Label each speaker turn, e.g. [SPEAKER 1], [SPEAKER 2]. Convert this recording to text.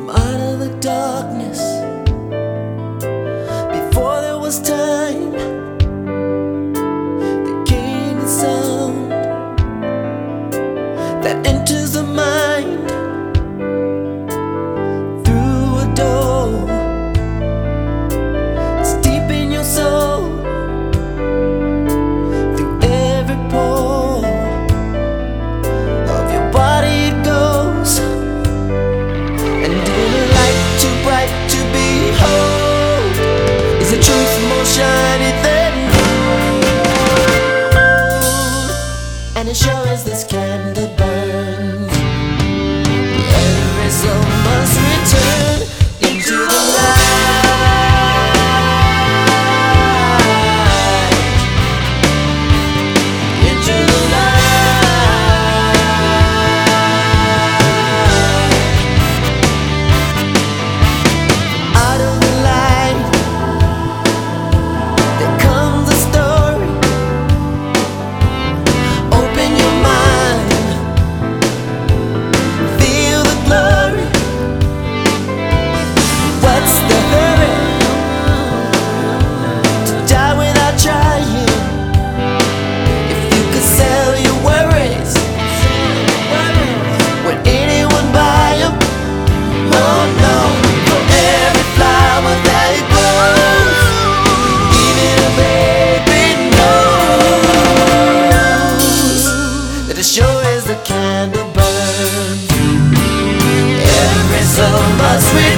[SPEAKER 1] Come out of the darkness before there was time. There came a sound that enters the mind through a door. It's deep in your soul, through every pore of your body it goes. And in a light too bright to behold is a truth more shiny than gold. And as sure as this candle burns, every soul must return into the light, into the light. Out of the light there comes a story. Open your mind, feel the glory. What's the hurry to die without trying? If you could sell your worries, would anyone buy 'em? Oh no. For every flower that grows, even a baby knows that as sure as the candle burns, every soul must return.